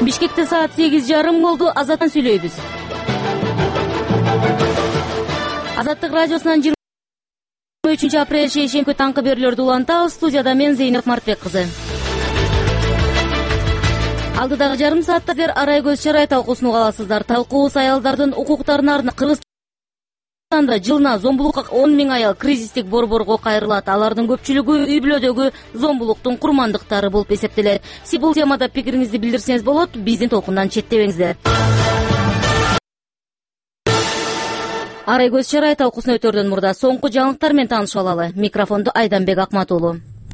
Бишкекте саат 8:30 болду. Азаттан сүйлөйбүз. Азаттык радиосунан 23 апрель шейшемби таңкы берүүлөрдү улантабыз. Студияда мен Зейнеп Мартбек кызы. Алдыдагы жарым саатта сиздер арай көз чарай талкуусун уга аласыздар. Талкуубуз аялдардын укуктарына арналган. Кыргызстанда жылына зомбулукка 10 000 аял кризистик борборго кайрылат. Алардын көпчүлүгү үй бүлөдөгү зомбулуктун курмандыктары болуп эсептелет. Сиз бул темада пикириңизди билдирсеңиз болот. Биздин толкундан четтебеңиздер. Арай көз чарай талкуусуна өтөрдөн мурда соңку жаңылыктар менен таанышып алалы. Микрофонду Айданбек Акматуулу.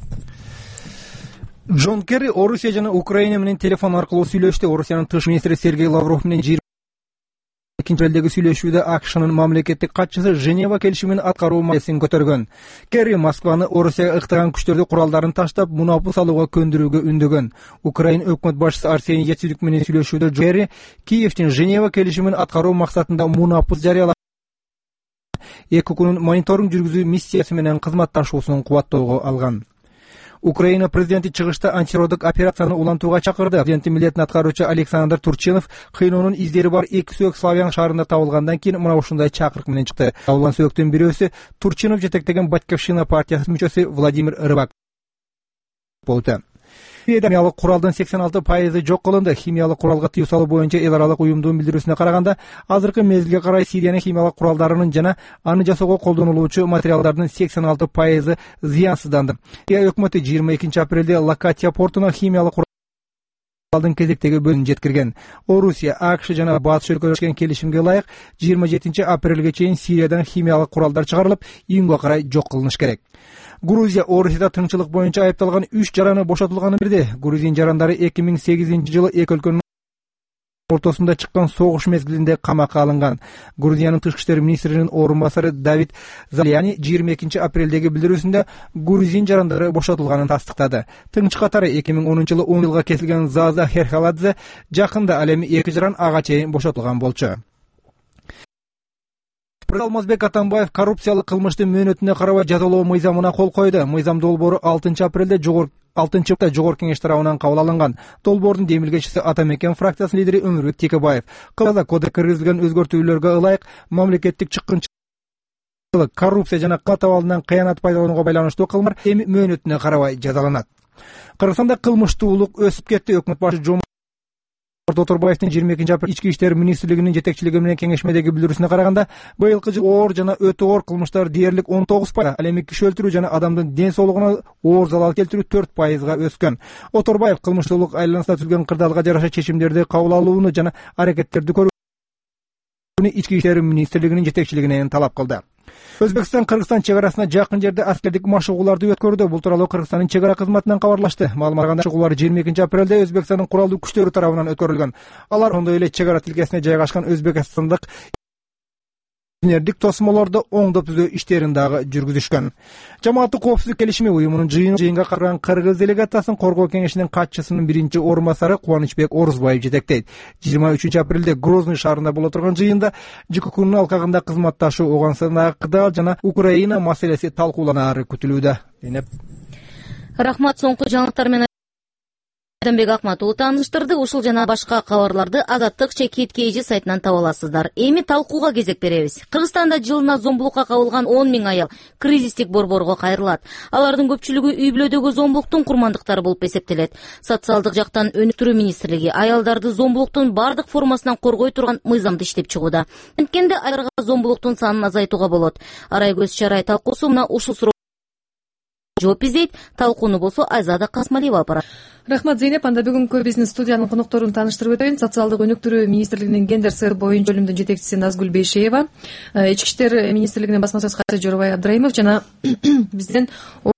Джон Керри Орусия жана Украина менен телефон аркылуу сүйлөштү. Орусиянын тышкы министри Сергей Лавров менен 22-апрелдеги сүйлөшүүдө АКШнын мамлекеттик катчысы Женева келишимин аткаруу маселесин көтөргөн. Керри Москваны Орусияга ыктаган күчтөрдү куралдарын таштап, мунапу салууга көндүрүүгө үндөгөн. Украина өкмөт башчысы Арсений Яценюк менен сүйлөшүүдө Керри Киевдин Женева келишимин аткаруу максатында мунапу жарыялап, эки күнүн мониторинг жүргүзүү миссиясы менен кызматташуусун кубаттоого алган. Украина президенти чыгышта антитеррорлук операцияны улантууга чакырды. Президенттин милдетин аткаруучу Александр Турчинов кыйноонун издери бар эки сөөк Славян шаарында табылгандан кийин мына ушундай чакырык менен чыкты. Табылган сөөктүн бирөөсү Турчинов жетектеген Батьковщина партиясынын мүчөсү Владимир Рыбак болду. Химиялык куралдын 86% жок кылынды. Химиялык куралга тыюу салуу боюнча эл аралык уюмдун билдирүүсүнө караганда, азыркы мезгилге карай Сириянын химиялык куралдарынын жана аны жасоого колдонулуучу материалдардын 86% зыянсызданды. Сирия өкмөтү 22 апрелде Лакатия портуна химиялык куралдын кезектеги бөлүнүн жеткирген. Орусия, АКШ жана Батыш өлкөлөрү келишимге ылайык 27 апрелге чейин Сириядан химиялык куралдар чыгарылып, июнга карай жок кылыныш керек. Грузия Орусияда тынччылык боюнча айыпталган 3 жараны бошотулганын билди. Грузин жарандары 2008-жылы эки өлкөнүн ортосунда чыккан согуш мезгилинде камакка алынган. Грузиянын тышкы иштер министринин орун басары Давид Залияни 22 апрелдеги билдирүүсүндө грузин жарандары бошотулганын тастыктады. Тыңчы катары 2010-жылы 10 жылга кесилген Заза Херхаладзе жакында ал эми 2 жаран ага чейин бошотулган болчу. Алмазбек Атамбаев коррупциялык кылмыштын мөөнөтүнө карабай жазалоо мыйзамына кол койду. Мыйзам долбоору 6 апрелде жогорку кеңеш тарабынан кабыл алынган. Долбоордун демилгечиси Атамекен фракциясынын лидери Өмүрбек Текебаев. Кыргызда кодекске киргизилген өзгөртүүлөргө ылайык мамлекеттик чыккынчылык, коррупция жана катабалынан кыянат пайдаланууга байланыштуу кылмыштар эми мөөнөтүнө карабай жазаланат. Кыргызстанда кылмыштуулук өсүп кетти. Өкмөт башчысы Оторбаевдин 22 апрель ички иштер министрлигинин жетекчилиги менен кеңешмедеги билдирүүсүнө караганда, быйылкы жылы оор жана өтө оор кылмыштар дээрлик 19%, ал эми киши өлтүрүү жана адамдын ден соолугуна оор залал келтирүү 4%га өскөн. Оторбаев кылмыштуулук айланасында түзүлгөн кырдаалга жараша чечимдерди кабыл алууну жана аракеттерди көрүүнү ички иштер министрлигинин жетекчилигинен талап кылды. Өзбекстан-Кыргызстан чек арасына жакын жерде аскердик машыгууларды өткөрдү. Бул тууралуу Кыргызстандын чек ара кызматынан кабарлашты. Маалыматка караганда, 22 апрелде Өзбекстандын куралдуу күчтөрү тарабынан өткөрүлгөн. Алар ондой эле чек ара тилкесине жайгашкан өзбекстандык инженердик тосмолорду оңдоп түзөө иштерин дагы жүргүзүшкөн. Жамааттык коопсуздук келишими уюмунун жыйынга катышкан Кыргыз делегациясын коргоо кеңешинин катчысынын биринчи орун басары Кубанычбек Орузбаев жетектейт. 23 апрелде Грозный шаарында боло турган жыйында ЖКХнын алкагында кызматташуу, Оганстандагы кыдаал жана Украина маселеси талкууланары күтүлүүдө. Рахмат, соңку жаңылыктар менен Айданбек Акматуулу тааныштырды. Ушул жана башка кабарларды Азаттык /KG сайтынан таба аласыздар. Эми талкууга кезек беребиз. Кыргызстанда жылына зомбулукка кабылган 10 000 аял кризистик борборго кайрылат. Алардын көпчүлүгү үй бүлөдөгү зомбулуктун курмандыктары болуп эсептелет. Социалдык жактан өнүктүрүү министрлиги аялдарды зомбулуктун бардык формасынан коргой турган мыйзамды иштеп чыгууда. Анткенде аялдарга зомбулуктун санын азайтууга болот. Арай көз чарай талкуусу мына ушул жооп издейт. Талкууну болсо Айзада Касмалиева апарат. Рахмат, Зейнеп. Анда бүгүнкү биздин студиянын конокторун тааныштырып өтөйүн. Социалдык өнүктүрүү министрлигинин гендер сыр боюнча бөлүмдүн жетекчиси Назгүл Бейшеева, ички иштер министрлигинин басма сөз катчысы Жорубай Абдрайымов жана биздин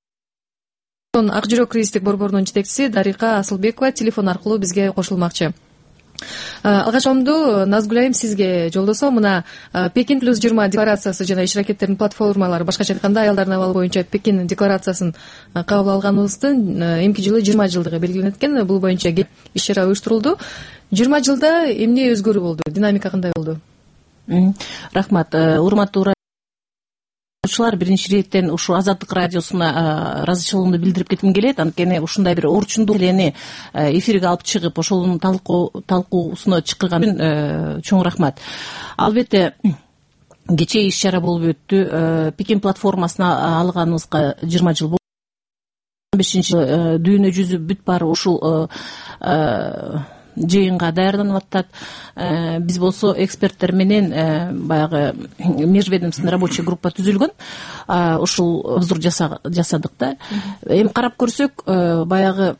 Ак жүрөк кризистик борборунун жетекчиси Дарика Асылбекова телефон аркылуу бизге кошулмакчы. Алгач оңду Назгүл айым сизге жолдосо, мына Пекин +20 декларациясы жана иш аракеттеринин платформалары, башкача айтканда аялдардын абалы боюнча Пекин декларациясын кабыл алганыбыздын эмки жылы 20 жылдыгы белгиленет экен. Бул боюнча иш чара уюштурулду. 20 жылда эмне өзгөрүү болду? Динамика кандай болду? Рахмат. Урматтуу биринчи иреттен ушу Азаттык радиосуна ыраазычылыгымды билдирип кетким келет. Анткени ушундай бир орчундук маселени эфирге алып чыгып ошонун талкуусуна чакырган үчүн чоң рахмат. Албетте кечээ иш чара болуп өттү. Пекин платформасына алганыбызга 20 жыл болду. 15 дүйнө жүзү бүт баары ушул жыйынга даярданып атат. Биз болсо эксперттер менен баягы межведомственный рабочий группа түзүлгөн. Ушул обзор жасадык да. Эми карап көрсөк, баягы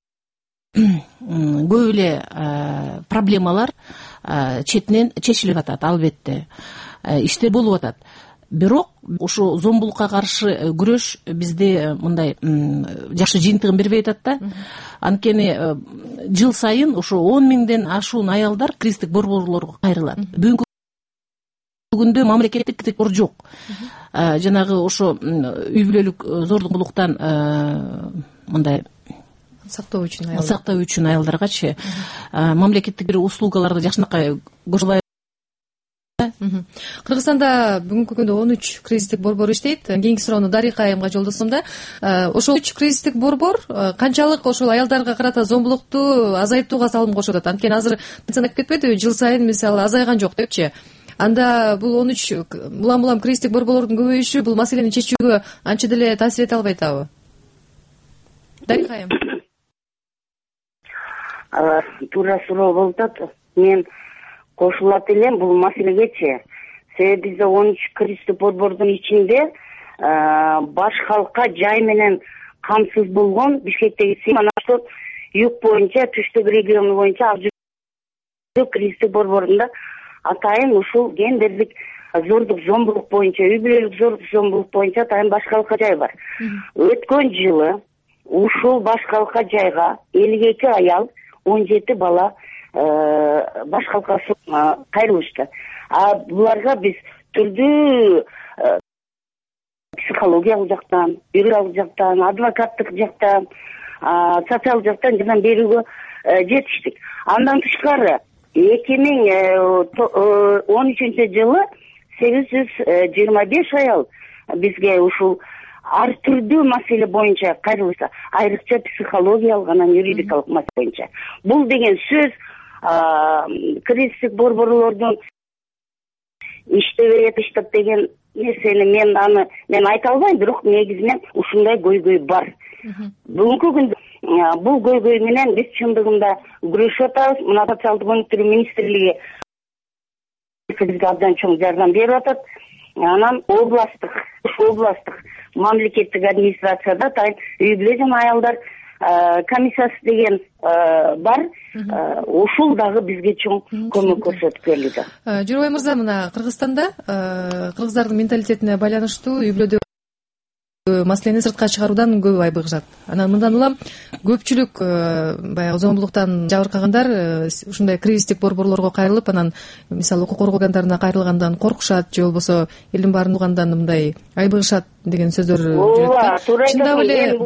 көп эле проблемалар четинен чечилип атат. Албетте иштер болуп атат. Бирок ушу зомбулукка каршы күрөш бизде мындай жакшы жыйынтыгын бербей атат да. Анткени жыл сайын ушу 10 миңден ашуун аялдар кризистик борборлорго кайрылат. Бүгүнкү күндө мамлекеттик борбор жок. Жанагы ошо үй бүлөлүк зордуктан мындай сактоо үчүн аялдаргачы мамлекеттик бир услугаларды жакшынакай көрсөтүп. Кыргызстанда бүгүнкү күндө 13 кризистик борбор иштейт. Кийинки суроону Дарика айымга жолдосом да. Ошол 3 кризистик борбор канчалык ошол аялдарга карата зомбулукту азайтууга салым кошуп атат? Анткени азыр санап кетпедиби, жыл сайын мисалы азайган жок депчи. Анда бул 13 улам кризистик борборлордун көбөйүшү бул маселени чечүүгө анча деле таасир эте албай атабы? Дарика айым. Туура суроо болуп атат. Мен кошулат элем бул маселегечи. Себеби бизде 13 кризистик борбордун ичинде баш халкка жай менен камсыз болгон Бишкектеги mana ошол юг боюнча, түштүк региону боюнча кризистик борборунда атайын ушул гендердик зордук зомбулук боюнча, үй бүлөлүк зордук зомбулук боюнча атайын баш халкка жай бар. Өткөн жылы ушул баш халкка жайга 52 аял, 17 бала баш халкка кайрылышты. Буларга биз түрдүү психологиялык жактан, юридикалык жактан, адвокаттык жактан, социалдык жактан жардам берүүгө жетиштик. Андан тышкары 2013 жылы 825 аял бизге ушул ар түрдүү маселе боюнча кайрылышты. Айрыкча психологиялык, анан юридикалык маселе боюнча. Бул деген сөз кризистик борборлордун иштебей атыштык деген нерсени мен айта албайм, бирок негизи менен ушундай көйгөй бар. Бүгүнкү күндө бул көйгөй менен биз чындыгында күрөшүп атабыз. Мына социалдык өнүктүрүү министрлиги бизге абдан чоң жардам берип атат. Анан областтык мамлекеттик администрацияда атайын үй бүлө жана аялдар комиссиясы деген бар. Ушул дагы бизге чоң көмөк көрсөтүп келди. Журабай мырза, мына Кыргызстанда кыргыздардын менталитетине байланыштуу үй бүлөдө маселени сыртка чыгаруудан көп айбыгышат. Анан мындан улам көпчүлүк баягы зомбулуктан жабыркагандар ушундай кризистик борборлорго кайрылып, анан мисалы укук коргоо органдарына кайрылгандан коркушат, же болбосо элдин баарын угандан мындай айбыгышат деген сөздөр жүрөт. Чындап эле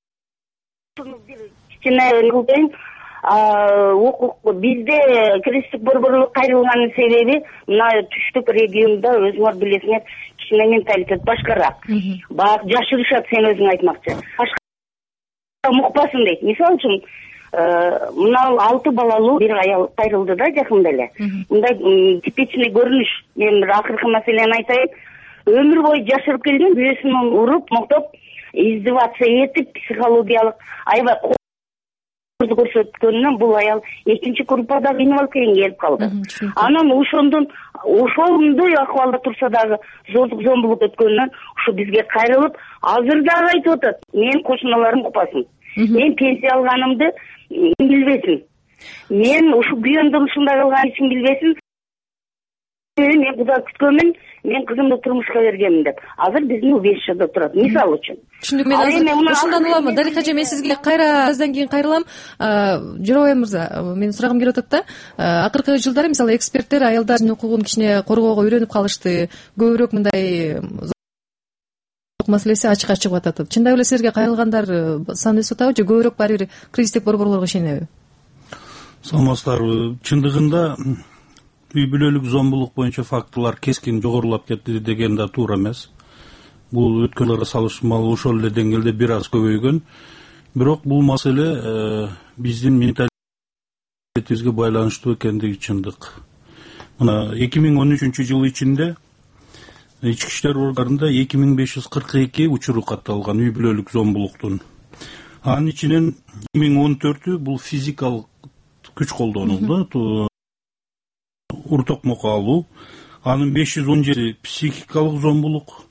бизде кризистик борборлор кайрылганын себеби мына түштүк региондо өзүңөр билесиңер кичине менталитет башкараак. Баягы жашырышат, сен өзүң айтмакчы. Башка мукпасын дейт. Мисалы үчүн мына 6 балалуу бир аял кайрылды да жакында эле. Мындай типичный көрүнүш. Мен бир акыркы маселени айтайын. Өмүр бою жашырып келген, күйөөсүн уруп, моктоп, издевация этип, психологиялык аябай көрсөткөнүнөн бул аял экинчи группада инвалидке келип калды. Анан ошондой акыбалда турса дагы зордук зомбулук өткөнүнөн ушу бизге кайрылып, азыр дагы айтып атат. Мен кошуналарым укпасын. Мен пенсия алганымды билбесин. Мен ушу күйөөмдүн ушундай кылганын эч ким билбесин. Мен куда күткөнмүн, мен кызымды турмушка бергенмин деп. Азыр биздин убежищеде турат, мисалы үчүн. Түшүндүк. Мен азыр ушундан улам, Дарика эже, мен сизге кайра аздан кийин кайрылам. Журабай мырза, менин сурагым келип атат да. Акыркы жылдары мисалы эксперттер аялдардын укугун кичине коргоого үйрөнүп калышты. Көбүрөөк мындай маселеси ачыкка чыгып атат. Чындап эле силерге кайрылгандар саны өсүп атабы же көбүрөөк баары бир кризистик борборлорго ишенеби? Саламатсыздарбы. Чындыгында үй бүлөлүк зомбулук боюнча фактылар кескин жогорулап кетти деген да туура эмес. бул өткөн жылдарга салыштырмалуу ошол эле деңгээлде бир аз көбөйгөн. Бирок бул маселе биздин менталитетибизге байланыштуу экендиги чындык. Мына 2013 жыл ичинде ички иштер органдарында 2542 учуру катталган үй бүлөлүк зомбулуктун. Анын ичинен 2014 бул физикалык күч колдонуу, ур токмок алуу, анын 517 психикалык зомбулук,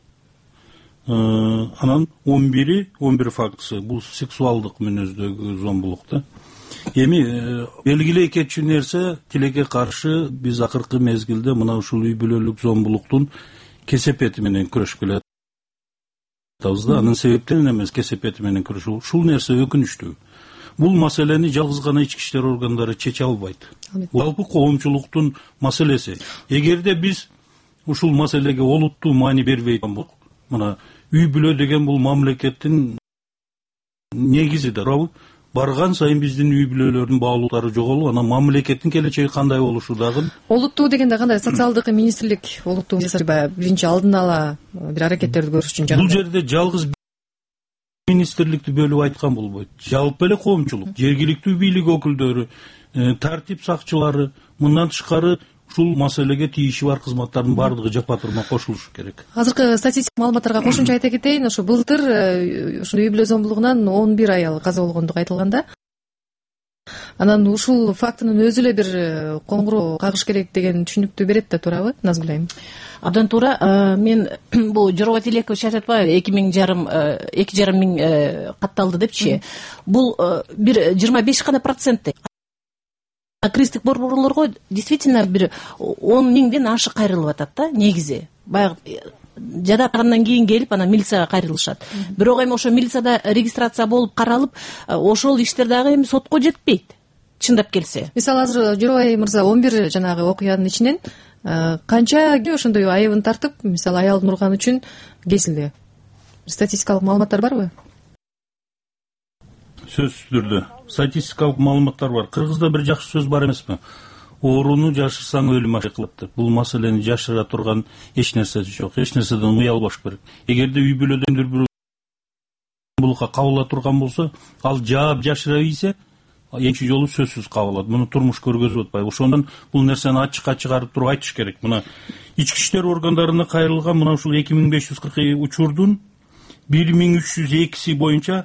анан 11 фактысы бул сексуалдык мүнөздөгү зомбулук да. Эми белгилүү экинчи нерсе, тилекке каршы биз акыркы мезгилде мына ушул үй бүлөлүк зомбулуктун кесепети менен күрөшүп келатабыз да. Анын себептери эмес, кесепети менен күрөшүү. Ушул нерсе өкүнүчтүү. Бул маселени жалгыз гана ички иштер органдары чече албайт. Жалпы коомчулуктун маселеси. Эгерде биз ушул маселеге олуттуу маани бербей болсок, мына үй бүлө деген бул мамлекеттин негизи да. Барган сайын биздин үй бүлөлөрдүн баалуулары жоголуп, анан мамлекеттин келечеги кандай болушу дагы. Олуттуу дегенде кандай? Социалдык министрлик олуттуу биринчи алдын ала бир аракеттерди көрүш үчүн бул жерде жалгыз министрликти бөлүп айткан болбойт. Жалпы эле коомчулук, жергиликтүү бийлик өкүлдөрү, тартип сакчылары, мындан тышкары ушул маселеге тийиши бар кызматтардын баардыгы жапа-турма кошулушу керек. Азыркы статистика маалыматтарга кошумча айта кетейин, ошо былтыр ушул үй бүлө зомбулугунан 11 аял каза болгондугу айтылган да. Анан ушул фактынын өзү эле бир коңгуроо кагыш керек деген түшүнүктү берет да, туурабы, Назгүл айым? Абдан туура. Мен бул Жорго Тилекович айтып атпайбы, 2,5 миң катталды депчи. Бул бир 25 гана процент. Кризистик борборлорго действительно бир 10 миңден ашык кайрылып атат да, негизи. Баягы жадатгандан кийин келип анан милицияга кайрылышат. Бирок эми ошо милицияда регистрация болуп каралып, ошол иштер дагы эми сотко жетпейт. Чындап келсе. Мисалы азыр Жорой мырза 11 жанагы окуянын ичинен канча ошондой айыбын тартып, мисалы аялдын урганы үчүн кесилди? Статистикалык маалыматтар барбы? Сөзсүз түрдө статистикалык маалыматтар бар. Кыргызда бир жакшы сөз бар эмеспи? Ооруну жашырсаң өлүм ашык кылат деп. Бул маселени жашыра турган эч нерсе жок. Эч нерседен уялбаш керек. Эгерде үй бүлөдөн бир зомбулукка кабыла турган болсо, ал жаап жашыра ийсе, экинчи жолу сөзсүз кабылат. Муну турмуш көргөзүп атпайбы. Ошондон бул нерсени ачыкка чыгарып туруп айтыш керек. Мына ички иштер органдарына кайрылган мына ушул 2540 учурдун 1302 боюнча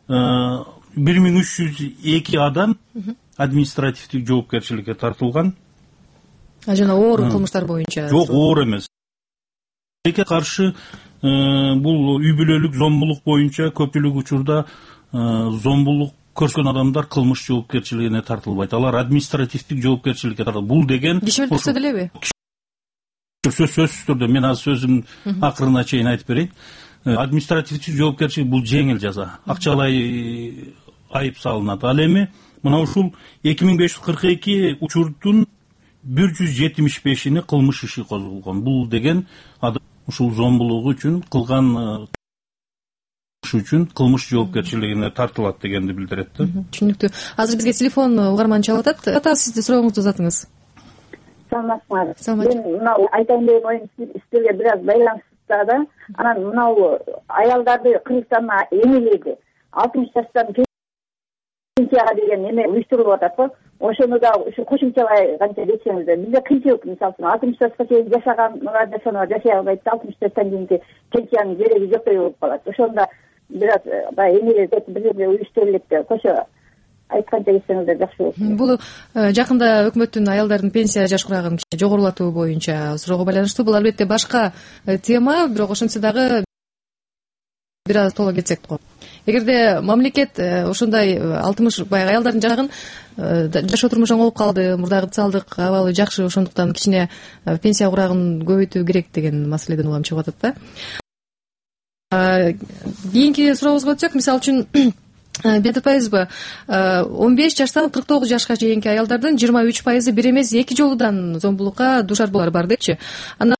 1302 адам административдик жоопкерчиликке тартылган. Жана оор кылмыштар боюнча? Жок, оор эмес. Тилекке каршы бул үй бүлөлүк зомбулук боюнча көпчүлүк учурда зомбулук көрсөткөн адамдар кылмыш жоопкерчилигине тартылбайт. Алар административдик жоопкерчиликке тартылат. Бул деген киши өлтүрсө делеби? Сөзсүз түрдө мен азыр сөзүмдүн акырына чейин айтып берейин. Административдик жоопкерчилик бул жеңил жаза. Акчалай айып салынат. Ал эми мына ушул 2542 учурдун 175-ини кылмыш иши козголгон. Бул деген ушул зомбулугу үчүн кылган үчүн кылмыш жоопкерчилигине тартылат дегенди билдирет да. Түшүнүктүү. Азыр бизге телефон угарман чалып атат. Сизди сурооңузду узатыңыз. Саламатсызбы? Мен мынау айтайын деген оюм сиздерге бир аз байланыштуу да. Анан мынау аялдарды Кыргызстанда эмелейди. 60 жаштан пенсияга деген эме уюштурулуп атат го. Ошону да ушу кошумчалай канча десеңиз да бизде кыйынчылык, мисалы үчүн 60 жашка чейин жашаган жашай албайт, 60 жаштан кийинки пенсиянын кереги жоктой болуп калат. Ошондо бир аз баягы эмелеп бир жерде уюштурулуп деп кошо айтканча кетсеңиз да жакшы болот. Бул жакында өкмөттүн аялдардын пенсия жаш курагын жогорулатуу боюнча суроого байланыштуу. Бул албетте башка тема, бирок ошентсе дагы бир аз толо кетсек го. Эгерде мамлекет ошондой 60 баягы аялдардын жагын жашоо турмуш оңолуп калды, мурдагы социалдык абалы жакшы, ошондуктан кичине пенсия курагын көбөйтүү керек деген маселеден улам чыгып атат да. Кийинки сурообузга өтсөк, мисалы үчүн билип атпайбызбы, 15 жаштан 49 жашка чейинки аялдардын 23% бир эмес 2 жолудан зомбулукка дуушар болар бар депчи. Андан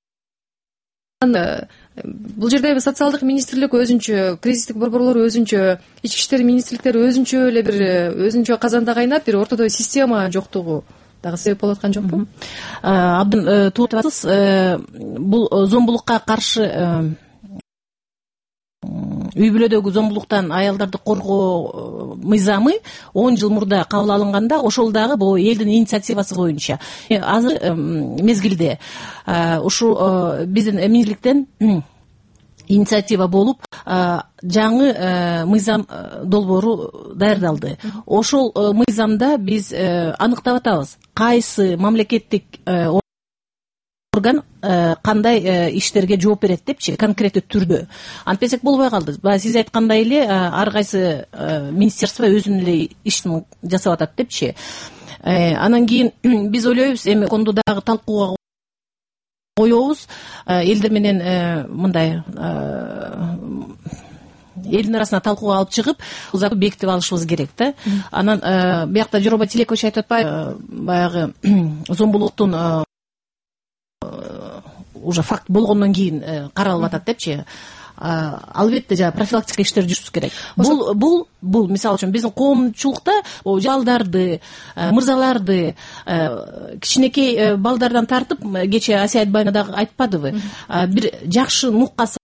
бул жерде социалдык министрлик өзүнчө, кризистик борборлор өзүнчө, ички иштер министрликтери өзүнчө эле бир өзүнчө казанда кайнап, бир ортодо система жоктугу дагы себеп болуп аткан жокпу? Абдан туура айтасыз. Бул зомбулукка каршы үй бүлөдөгү зомбулуктан аялдарды коргоо мыйзамы 10 жыл мурда кабыл алынганда ошол дагы бул элдин инициативасы боюнча азыр мезгилде ушул биздин министрликтен инициатива болуп жаңы мыйзам долбоору даярдалды. Ошол мыйзамда биз аныктап атабыз кайсы мамлекеттик орган кандай иштерге жооп берет депчи, конкреттүү түрдө. Антпесек болбой калды. Баягы сиз айткандай эле ар кайсы министерство өзүнүн эле ишин жасап атат депчи. Анан кийин биз ойлойбуз, эми конду дагы талкууга коебуз, элдер менен мындай элдин арасына талкууга алып чыгып, закон бекитип алышыбыз керек да. Анан биякта Жоробай Тилекович айтып атпайбы, баягы зомбулуктун уже факт болгондон кийин каралып атат депчи. Албетте жана профилактика иштерди жүргүзүш керек. Бул мисалы үчүн биздин коомчулукта жалдарды, мырзаларды, кичинекей балдардан тартып, кечээ Асия Айтбайна дагы айтпадыбы, бир жакшы нукка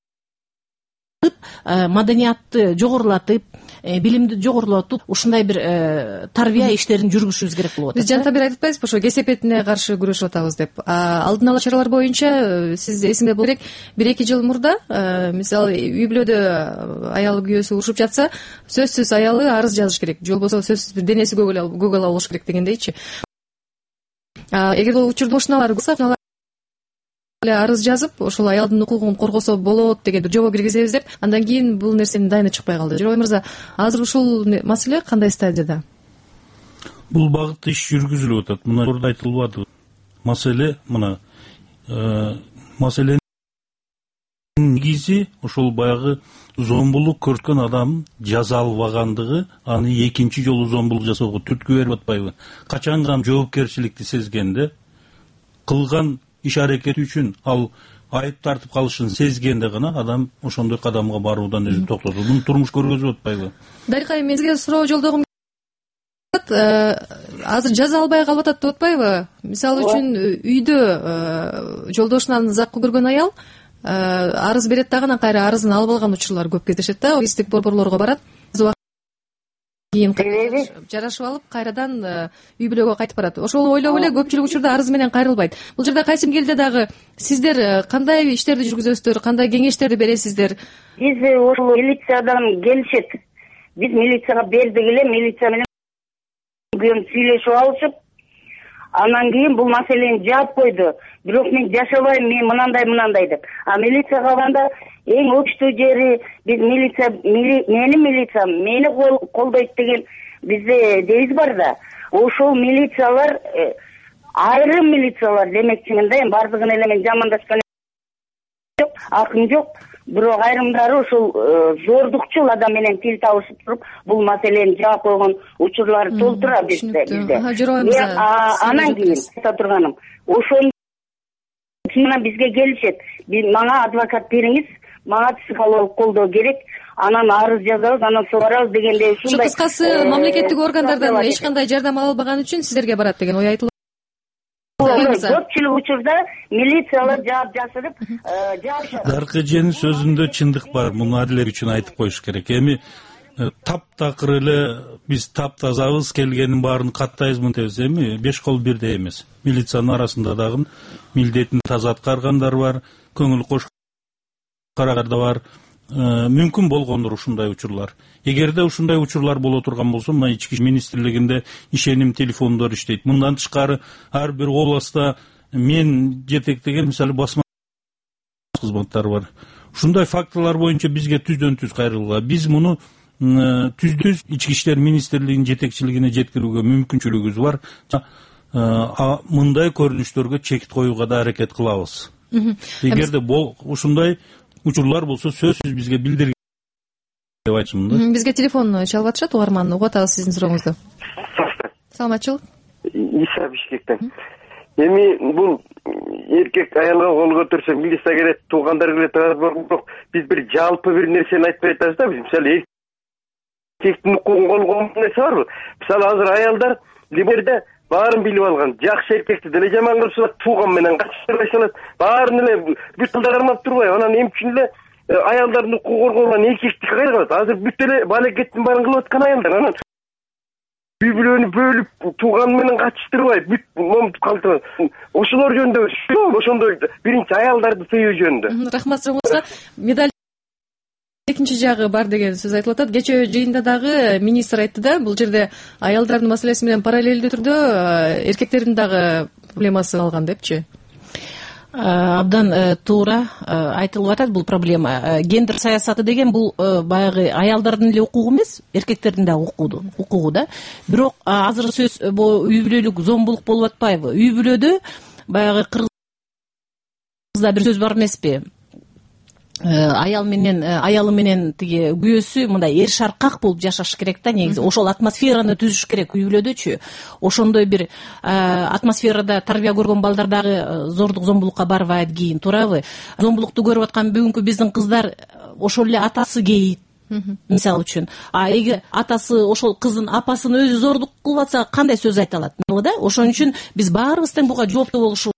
маданиятты жогорулатып, билимди жогорулатып, ушундай бир тарбия иштерин жүргүзүшүбүз керек болуп атат. Биз жанта бери айтып атпайбызбы, ошо кесепетине каршы күрөшүп атабыз деп. Алдын ала чаралар боюнча сиз эсиңде болуш керек, 1-2 жыл мурда мисалы үй бүлөдө аялы күйөөсү урушуп жатса, сөзсүз аялы арыз жазыш керек, же болбосо сөзсүз бир денеси көгөлө болуш керек дегендейчи. Эгер бул учурда ушуналар арыз жазып, ошол аялдын укугун коргосо болот деген бир жобо киргизебиз деп, андан кийин бул нерсенин дайыны чыкпай калды. Жоробай мырза, азыр ушул маселе кандай стадияда? Бул багытта иш жүргүзүлүп атат. Мына жогоруда айтылбады. Маселе мына маселенин негизи ошол баягы зомбулук көрткөн адам жаза албагандыгы, аны экинчи жолу зомбулук жасоого түрткү берип атпайбы? Качан гана жоопкерчиликти сезгенде, кылган иш аракети үчүн ал айып тартып калышын сезгенде гана адам ошондой кадамга баруудан өзүн токтотот. Муну турмуш көргөзүп атпайбы? Дарикай, мен сизге суроо жолдогум азыр жаза албай калып атат деп атпайбы? Мисалы үчүн үйдө жолдошунан закы көргөн аял арыз берет дагы, анан кайра арызын алып алган учурлар көп кездешет да, офистик борборлорго барат. Кийин жарашып алып, кайрадан үй бүлөгө кайтып барат. Ошол ойлоп эле көпчүлүк учурда арыз менен кайрылбайт. Бул жерде кайсы мезгилде дагы сиздер кандай иштерди жүргүзөсүздөр, кандай кеңештерди бересиздер? Биз ошол милициядан келишет. Биз милицияга бердик эле, милиция менен сүйлөшүп алышып, анан кийин бул маселени жаап койду. Бирок мен жашабайм, мен мынандай деп. А милицияга калганда эң өчтүү жери биз милиция мени колдойт деген бизде девиз бар да. Ошол милициялар айрым милициялар демекчимин да, бардыгын эле мен жамандашкан жок, акым жок. Бирок айрымдары ошол зордукчул адам менен тил табышып туруп, бул маселени жаап койгон учурлар толтура бизде. Анан кийин айта турганым, ошондо кийин бизге келишет. Мага адвокат бериңиз, мага психологиялык колдоо керек, анан арыз жазабыз, анан сугарабыз дегендей ушундай. Кыскасы мамлекеттик органдардан эч кандай жардам ала албаган үчүн сиздерге барат деген ой айтылат. Көпчүлүк учурда милициялар жаап жасырып жаашат. Даркыженин сөзүндө чындык бар, муну арлер үчүн айтып коюш керек. Эми таптакыр эле биз таптазабыз, келгенин баарын каттайбыз мынтебиз, эми 5 кол бирдей эмес. Милициянын арасында дагы милдетин таза аткаргандар бар, көңүл кошкандар да бар. Мүмкүн болгондур ушундай учурлар. Эгерде ушундай учурлар боло турган болсо, мына ички ишler министрлигинде ишеним телефондор иштейт. Мындан тышкары ар бир областта мен жетектеген мисалы басма кызматтар бар. Ушундай фактылар боюнча бизге түздөн түз кайрылгыла. Биз муну түздүз ички иштер министрлигинин жетекчилигине жеткирүүгө мүмкүнчүлүгүбүз бар. Мындай көрүнүштөргө чекит коюуга да аракет кылабыз. Эгерде ушундай учурлар болсо сөзсүз бизге билдиргин деп айтчумун да. Бизге телефон чалып атышат, угарман, угуп атабыз сиздин сурооңузду. Саламатчылык. Иса Бишкектен. Эми бул эркек аялга кол көтөрсө милиция келет, туугандар келет, бирок биз бир жалпы бир нерсени айтпай атабыз да. Биз мисалы эркектин укугун колгон нерсе барбы? Мисалы азыр аялдар либерде баарын билип алган. Жакшы эркекти деле жаман кылышат, тууган менен качырбай салат. Баарын эле бүт кылдар армап турбайбы? Анан эмчүн эле аялдардын укугун коргогон эркектики кайда калат? Азыр бүт эле балекеттин баарын кылып аткан аялдар. Анан үй бүлөнү бөлүп, тууган менен катыштырбай, бүт момтуп калтырган. Ошолор жөнүндө ошондой биринчи аялдарды тыюу жөнүндө. Рахмат суроңузга. Медаль экинчи жагы бар деген сөз айтылып атат. Кечээ жыйында дагы министр айтты да, бул жерде аялдардын маселеси менен параллелдүү түрдө эркектердин дагы проблемасы калган депчи. Абдан туура айтылып атат бул проблема. Гендер саясаты деген бул баягы аялдардын эле укугу эмес, эркектердин да укугу да. Бирок азыр сөз үй бүлөлүк зомбулук болуп атпайбы? Үй бүлөдө баягы кыргызда бир сөз бар эмеспи? Аялы менен тиги күйөөсү мындай эр шаркак болуп жашаш керек да, негизи. Ошол атмосфераны түзүш керек үй бүлөдөчү. Ошондой бир атмосферада тарбия көргөн балдар дагы зордук зомбулукка барбайт кийин, туурабы? Зомбулукту көрүп аткан бүгүнкү биздин кыздар ошол эле атасы кейит. Мисалы үчүн, эгер атасы ошол кыздын апасын өзү зордук кылып атса, кандай сөз айта алат, да? Ошон үчүн биз баарыбыз тең буга жооптуу болушубуз.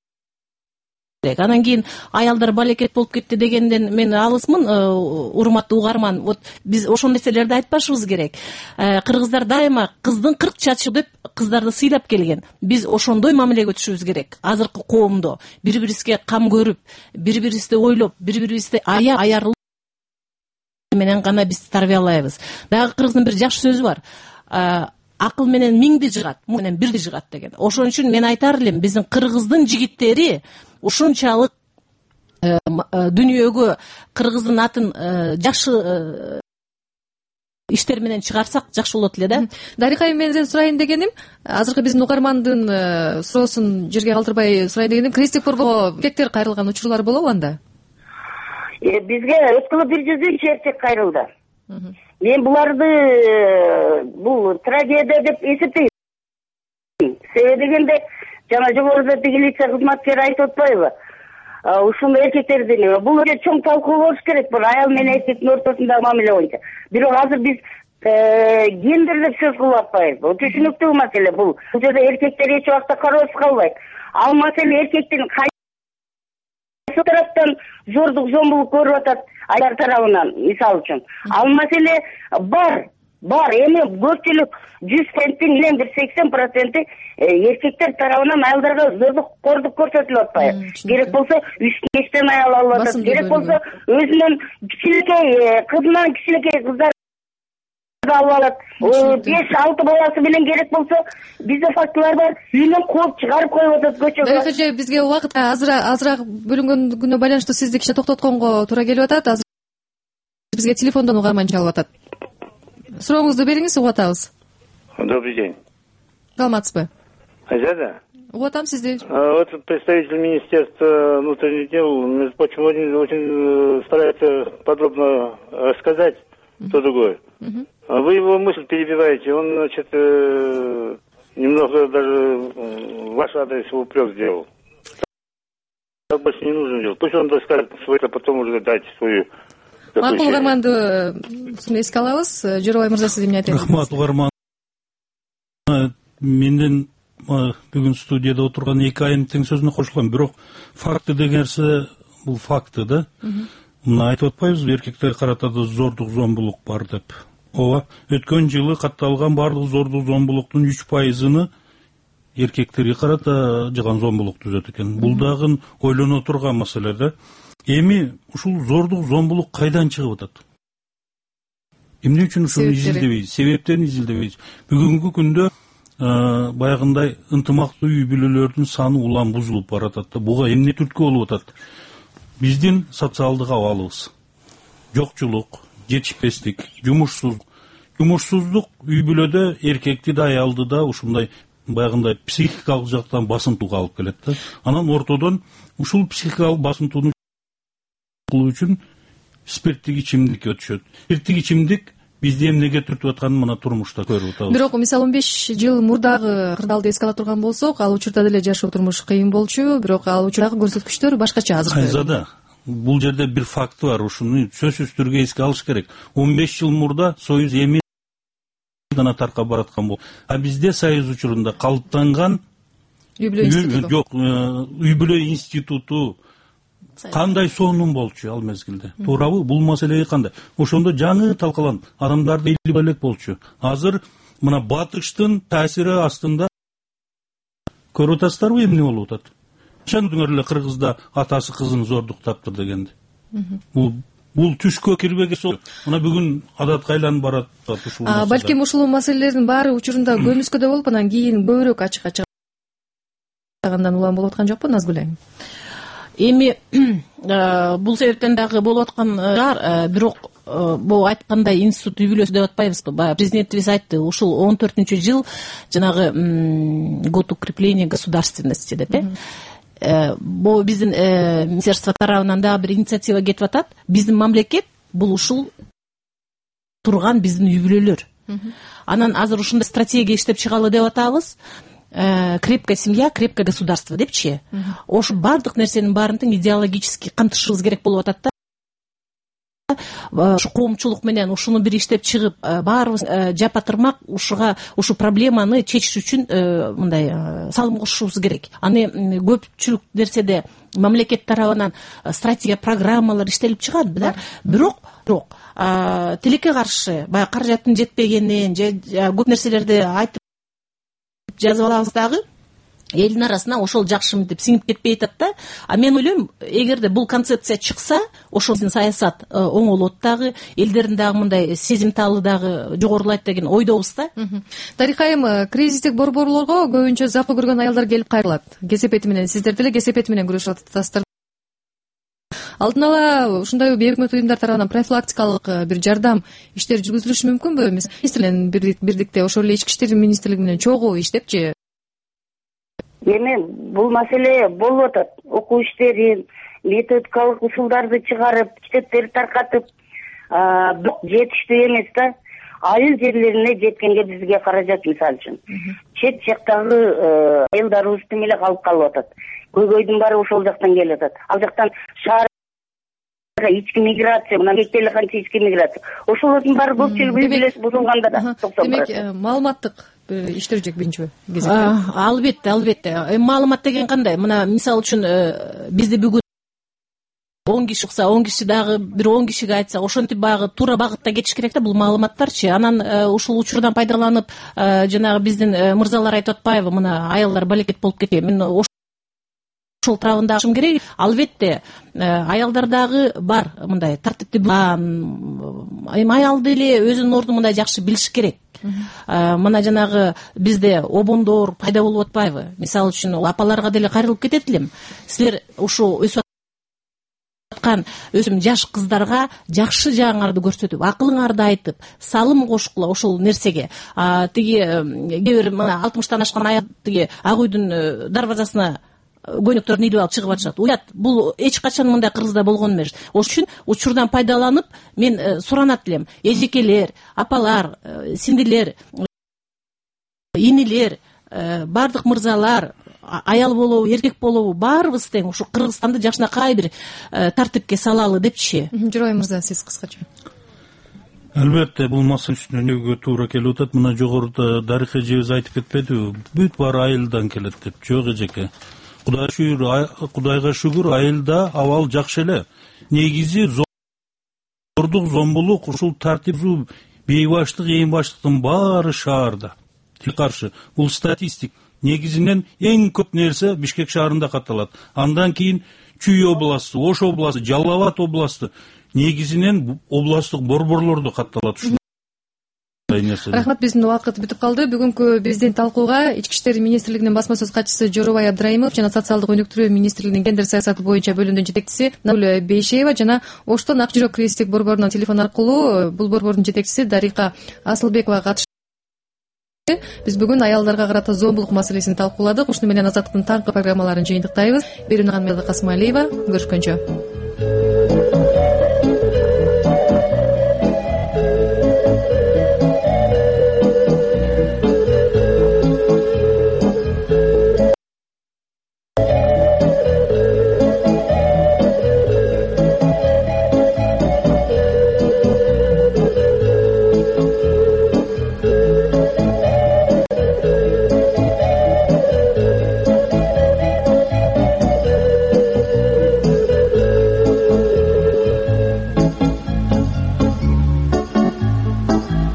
Анан кийин аялдар балекет болуп кетти дегенден мен алысмын, урматтуу угарман. Вот биз ошол нерселерди айтпашыбыз керек. Кыргыздар дайыма кыздын 40 чачы деп кыздарды сыйлап келген. Биз ошондой мамилеге өтүшүбүз керек. Азыркы коомдо бири-бирибизге кам көрүп, бири-бирибизди ойлоп, бири-бирибизди аярлуу менен гана биз тарбиялайбыз. Дагы кыргыздын бир жакшы сөзү бар. Акыл менен миңди жыгат, менен бирди жыгат деген. Ошон үчүн мен айтар элем, биздин кыргыздын жигиттери ушунчалык дүйнөгө кыргыздын атын жакшы иштер менен чыгарсак жакшы болот эле да. Дарика айым, менден сурайын дегеним, азыркы биздин угармандын суроосун жерге калтырбай сурайын дегеним, крестик борборго эркектер кайрылган учурлар болобу анда? Бизге өткөлө 103 эркек кайрылды. Мен буларды бул трагедия деп эсептейм. Себеби дегенде жана жогоруда милиция кызматкери айтып атпайбы? Ушул эркектердин бул өтө чоң талкуу болуш керек, бул аял менен эркектин ортосундагы мамиле боюнча. Бирок азыр биз гендер деп сөз кылып атпайбыз. Бул түшүнүктүү маселе бул. Бул жерде эркектер эч убакта кароосуз калбайт. Ал маселе эркектин кайсы тараптан зордук зомбулук көрүп атат аял тарабынан, мисалы үчүн. Ал маселе бар. Эми көпчүлүк 100%-ден 80% эркектер тарабынан аялдарга зордук көрсөтүлүп атпайбы? Керек болсо үстүн эштен аял алып атат, керек болсо өзүнүн кичинекей кызынан кичинекей кыздар алып алат. 5-6 баласы менен керек болсо бизде фактылар бар, үйүнөн кууп чыгарып коюп атат көчөгө. Дарыгы бизге убакыт азыраак бөлүнгөнгө байланыштуу сизди кичине токтотконго туура келип атат. Азыр бизге телефондон угарман чалып атат. Сурооңузду бериңиз, угуп атабыз. Добрый день. Саламатсызбы? Да. Угуп атам сизди. Вот представитель Министерства внутренних дел, между прочим, очень старается подробно рассказать то другое. Вы его мысль перебиваете, он, значит, немного даже ваш адрес упрек сделал. Так больше не нужно делать. Пусть он расскажет свой, а потом уже дайте свою. Макул угарманды эске алабыз. Жорубай мырза, сиз эмне айтасыз? Рахмат угарман. Менден бүгүн студияда отурган эки айым тең сөзүнө кошулган. Бирок факты деген нерсе бул факты да. Мына айтып атпайбызбы, эркектер карата да зордук зомбулук бар деп. Ооба, өткөн жылы катталган бардык зордук зомбулуктун 3%-ны эркектерге карата жаган зомбулук түзөт экен. Бул дагы ойлоно турган маселе да. Эми ушул зордук зомбулук кайдан чыгып атат? Эмне үчүн ушуну изилдебейбиз? Себептерин изилдебейбиз. Бүгүнкү күндө баягындай ынтымактуу үй бүлөлөрдүн саны улам бузулуп баратат да. Буга эмне түрткү болуп атат? Биздин социалдык абалыбыз, жокчулук, жетишпестик, жумушсуздук үй бүлөдө эркекти да аялды да ушундай баягындай психикалык жактан басымтууга алып келет да. Анан ортодон ушул психикалык басымтууну кылуу үчүн спирттик ичимдик өтүшөт. Спирттик ичимдик бизди эмнеге түртүп атканын мына турмушта көрүп атабыз. Бирок мисалы 15 жыл мурдагы кырдаалды эске ала турган болсок, ал учурда деле жашоо турмуш кыйын болчу, бирок ал учурдагы көрсөткүчтөр башкача азыр. Кайзада бул жерде бир факты бар, ушуну сөзсүз түрдө эске алыш керек. 15 жыл мурда союз эми гана таркап бараткан болуп, а бизде союз учурунда калыптанган үй бүлө институту кандай сонун болчу ал мезгилде, туурабы? Бул маселеге кандай? Ошондо жаңы талкаланып, адамдарды илип элек болчу. Азыр мына батыштын таасири астында көрүп атасыздарбы эмне болуп атат? Качандыр эле Кыргызда атасы кызын зордуктаптыр дегенди. Бул түшкө кирбеген сол. Мына бүгүн адатка айланып барат ушул. Балким ушул маселелердин баары учурунда көмүскөдө болуп, анан кийин көбүрөөк ачыкка чыгандан улам болуп аткан жокпу, Назгүл айым? Эми бул себептен дагы болуп аткан бирок бул айткандай институт үй бүлөсү деп атпайбызбы? Баягы президентибиз айтты, ушул 14-жыл жанагы год укрепления государственности деп, бул биздин министерство тарабынан дагы бир инициатива кетип атат. Биздин мамлекет бул ушул турган биздин үй бүлөлөр. Анан азыр ушундай стратегия иштеп чыгалы деп атабыз. Крепкая семья, крепкое государство депчи. Ошо бардык нерсенин баарын тең идеологически камтышыбыз керек болуп атат да. Ушу коомчулук менен ушуну бир иштеп чыгып, баарыбыз жапатырмак ушу проблеманы чечиш үчүн мындай салым кошушубуз керек. Аны көпчүлүк нерседе мамлекет тарабынан стратегия, программалар иштелип чыгат да. Бирок тилекке каршы баягы каражаттын жетпегенин же көп нерселерди айтып жазып алабыз дагы, элдин арасына ошол жакшымы деп сиңип кетпей атат да. Мен ойлойм, эгерде бул концепция чыкса, ошол саясат оңолот дагы, элдердин дагы мындай сезимталы дагы жогорулайт деген ойдобуз да. Дарика айым, кризистик борборлорго көбүнчө запы көргөн аялдар келип кайрылат. Кесепети менен, сиздер деле кесепети менен күрөшүп атасыздар. Алдын ала ушундай бейөкмөт уюмдар тарабынан профилактикалык бир жардам иштери жүргүзүлүшү мүмкүнбү? Министрлер бирдикте ошол эле Ички иштер министрлиги менен чогуу иштепчи? Эми бул маселе болуп атат. Окуу иштерин, методикалык усулдарды чыгарып, китептерди таркатып, жетиштүү эмес да. Айыл жерлерине жеткенге бизге каражат, мисалы үчүн. Чет жактагы айылдарыбыз тең эле калып атат. Көйгөйдүн баары ошол жактан келип атат. Ал жактан шаар ички миграция, мына мектепте канча ички миграция. Ошолордун баары көпчүлүгү билесиз бузулганда да. Демек, маалыматтык иштер жүк биринчи кезекте. Албетте. Маалымат деген кандай? Мына мисалы үчүн бизде бүгүн 10 киши укса, 10 киши дагы бир 10 кишиге айтса, ошентип баягы туура багытта кетиш керек да бул маалыматтарчы. Анан ушул учурдан пайдаланып, жанагы биздин мырзалар айтып атпайбы, мына аялдар балекет болуп кетет. Мен ошол тарабында ашым керек. Албетте, аялдардагы бар мындай тартипти аял деле өзүнүн ордун мындай жакшы билиш керек. Мына жанагы бизде обондор пайда болуп атпайбы? Мисалы үчүн апаларга деле кайрылып кетет элем. Силер ушу өсүп аткан өсүм жаш кыздарга жакшы жагыңарды көрсөтүп, акылыңарды айтып, салым кошкула ошол нерсеге. Тиги кээ бир мына 60-тан ашкан аял тиги ак үйдүн дарбазасына көйнөктөрүн илип алып чыгып атышат. Уят, бул эч качан мындай Кыргызда болгон эмес. Ошон үчүн учурдан пайдаланып, мен суранат элем. Эжекелер, апалар, сиңдилер, инилер, бардык мырзалар, аял болобу, эркек болобу, баарыбыз тең ушу Кыргызстанды жакшынакай бир тартипке салалы депчи. Журой мырза, сиз кыскача. Албетте, бул маселе үстүнө туура келип атат. Мына жогоруда Дарика эжебиз айтып кетпедиби? Бүт баары айылдан келет деп. Жок эжеке. Кудайга шүгүр, айылда абал жакшы эле. Негизи зордук, зомбулук, ушул тартип, бейбаштык, эң баштыктын баары шаарда. Тил каршы. Бул статистик. Негизинен эң көп нерсе Бишкек шаарында катталат. Андан кийин Чүй областы, Ош областы, Жалал Абад областы. Негизинен областтык борборлордо катталат ушул. Рахмат, биздин убакыт бүтүп калды. Бүгүнкү биздин талкууга Ички иштер министрлигинин басма сөз катчысы Жоробай Абдрайымов жана социалдык өнүктүрүү министрлигинин гендер саясаты боюнча бөлүмүнүн жетекчиси Назгүл Бейшеева жана Оштон Ак жүрөк кризистик борборунун телефон аркылуу бул борбордун жетекчиси Дарика Асылбекова катышты. Биз бүгүн аялдарга карата зомбулук маселесин талкууладык. Ушуну менен Азаттыктын таңкы программаларын жыйынтыктайбыз. Берүүнү Касымалиева, көрүшкөнчө.